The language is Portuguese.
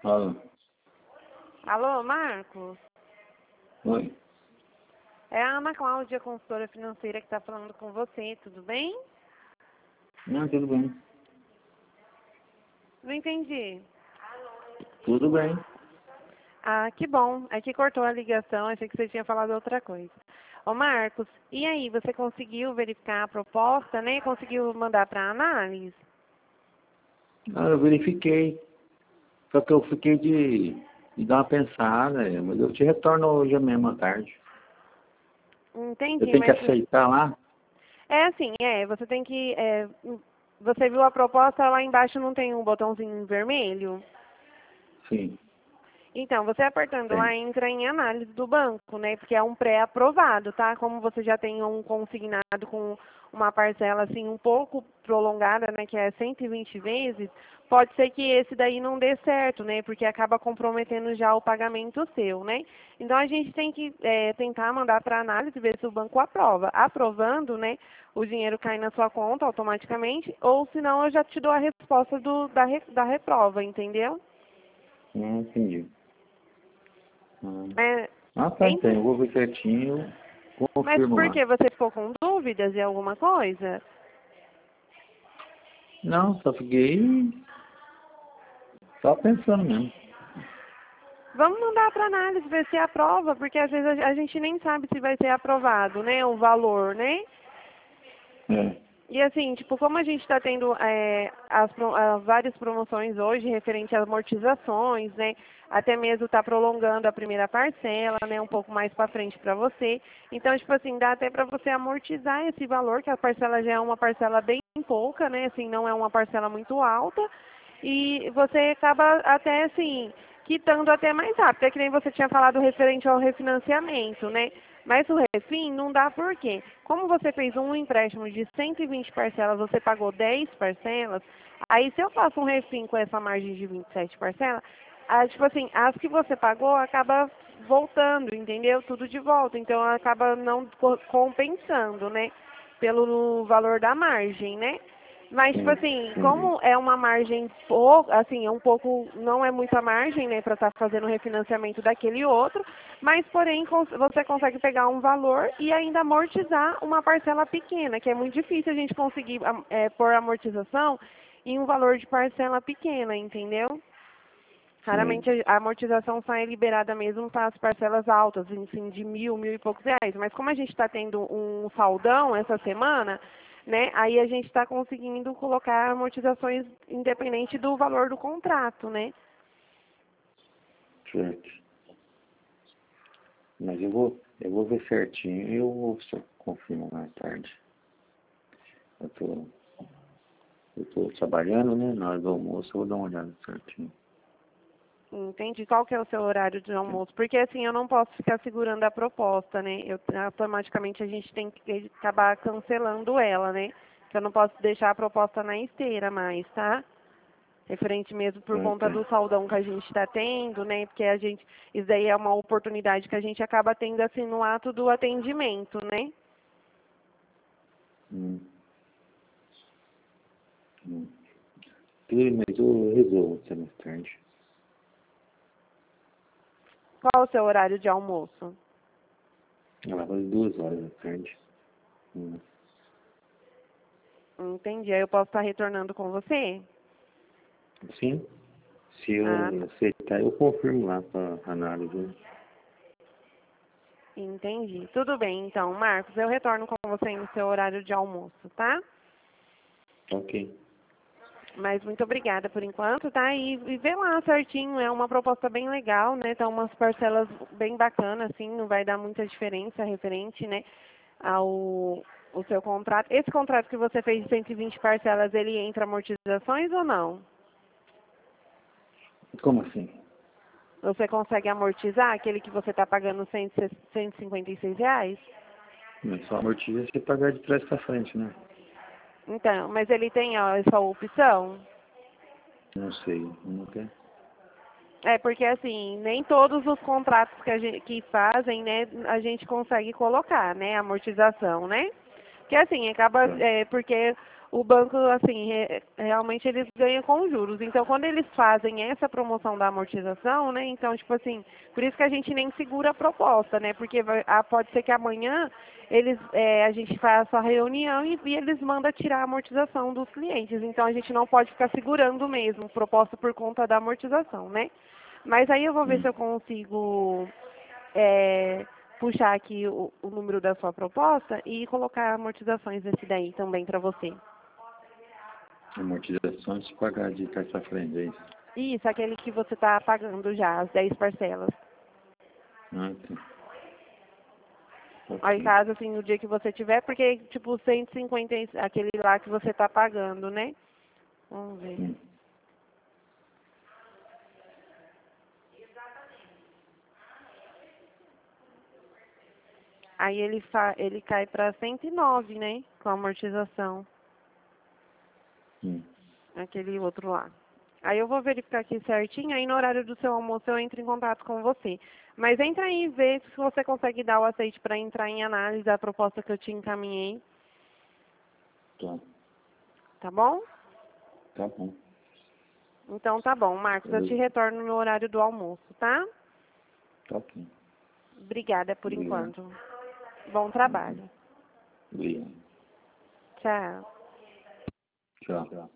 Fala. Alô, Marcos? Oi. É a Ana Cláudia, consultora financeira, que está falando com você, tudo bem? Não, tudo bem. Não entendi. Tudo bem. Ah, que bom. Aqui cortou a ligação, achei que você tinha falado outra coisa. Ô, Marcos, e aí, você conseguiu verificar a proposta, né? Conseguiu mandar para análise? Ah, eu verifiquei. Só que eu fiquei de dar uma pensada, mas eu te retorno hoje mesmo à tarde. Eu Entendi, tenho que mas aceitar lá? é assim, você tem que... você viu a proposta, lá embaixo não tem um botãozinho vermelho? Sim, Então, você apertando lá tem. entra em análise do banco, né? Porque é um pré-aprovado, tá? Como você já tem um consignado com uma parcela assim um pouco prolongada, né? Que é 120 vezes, pode ser que esse daí não dê certo, né? Porque acaba comprometendo já o pagamento seu, né? Então a gente tem que tentar mandar para análise ver se o banco aprova. Aprovando, né? O dinheiro cai na sua conta automaticamente, ou senão eu já te dou a resposta da reprova, entendeu? Não entendi. Ah, É, tá, então. entre Eu vou ver certinho, Mas confirmo por lá. que? Você ficou com dúvidas de alguma coisa? Não, só fiquei só pensando mesmo. Vamos mandar para análise, ver se aprova, porque às vezes a gente nem sabe se vai ser aprovado, né? O valor, né? É, E assim, tipo, como a gente está tendo várias promoções hoje referente às amortizações, né? Até mesmo está prolongando a primeira parcela, né? Um pouco mais para frente para você. Então, tipo assim, dá até para você amortizar esse valor, que a parcela já é uma parcela bem pouca, né? Assim, não é uma parcela muito alta. E você acaba até, assim, quitando até mais rápido. É que nem você tinha falado referente ao refinanciamento, né? Mas o refim não dá por quê? Como você fez um empréstimo de 120 parcelas, você pagou 10 parcelas, aí se eu faço um refim com essa margem de 27 parcelas, tipo assim, as que você pagou acaba voltando, entendeu? Tudo de volta. Então acaba não compensando, né? Pelo valor da margem, né? Mas, tipo sim, assim, entendi. como é uma margem pouco, assim, é um pouco, não é muita margem, né, para estar fazendo o refinanciamento daquele outro, mas, porém, você consegue pegar um valor e ainda amortizar uma parcela pequena, que é muito difícil a gente conseguir pôr amortização em um valor de parcela pequena, entendeu? Raramente Sim. a amortização sai liberada mesmo para as parcelas altas, assim, de 1.000 e poucos reais. Mas como a gente está tendo um faldão essa semana, né, aí a gente está conseguindo colocar amortizações independente do valor do contrato, né? Certo. Mas eu vou ver certinho e eu vou só confirmo mais tarde. Eu tô, eu tô trabalhando, né? Na hora do almoço eu vou dar uma olhada certinho. Entendi. Qual que é o seu horário de almoço? Porque assim, eu não posso ficar segurando a proposta, né? Automaticamente a gente tem que acabar cancelando ela, né? Que eu não posso deixar a proposta na esteira mais, tá? Referente mesmo por Ah, conta tá. do saldão que a gente está tendo, né? Porque isso daí é uma oportunidade que a gente acaba tendo assim no ato do atendimento, né? Hum, hum. Tudo bem, mas eu resolvo até mais tarde. Qual o seu horário de almoço? Ela vai 2 horas da tarde. Hum. Entendi. Aí eu posso estar retornando com você? Sim, se Ah, eu tá. aceitar, eu confirmo lá para análise. Entendi. Tudo bem, então, Marcos, eu retorno com você no seu horário de almoço, tá? Ok. Mas muito obrigada por enquanto, tá? E vê lá certinho, é uma proposta bem legal, né? Então, umas parcelas bem bacanas, assim, não vai dar muita diferença referente, né, ao o seu contrato. Esse contrato que você fez de 120 parcelas, ele entra amortizações ou não? Como assim? Você consegue amortizar aquele que você está pagando R$ 156? Mas só amortiza se pagar de trás para frente, né? Então, mas ele tem ó, essa opção? Não sei, nunca. É, porque assim, nem todos os contratos que fazem, né, a gente consegue colocar, né, amortização, né? Que assim, acaba, Tá. porque o banco, assim, realmente eles ganham com juros. Então, quando eles fazem essa promoção da amortização, né, então, tipo assim, por isso que a gente nem segura a proposta, né, porque pode ser que amanhã a gente faça a reunião e eles mandam tirar a amortização dos clientes. Então, a gente não pode ficar segurando mesmo proposta por conta da amortização, né. Mas aí eu vou ver se eu consigo puxar aqui o número da sua proposta e colocar amortizações desse daí também para você. Amortizações se pagar de carta frente, é isso? Isso, aquele que você está pagando já, as 10 parcelas. Ah, tá. Aí, Ok. caso, assim, no dia que você tiver, porque, tipo, 150, aquele lá que você está pagando, né? Vamos ver. Sim. Aí ele cai para 109, né? Com a amortização. Sim. Aquele outro lá. Aí eu vou verificar aqui certinho, aí no horário do seu almoço eu entro em contato com você. Mas entra aí e vê se você consegue dar o aceite para entrar em análise da proposta que eu te encaminhei. Tá. Tá bom? Tá bom. Então tá bom, Marcos, eu te retorno no horário do almoço, tá? Tá ok. Obrigada por Obrigado. enquanto. Bom trabalho. Obrigado. Tchau. Tchau.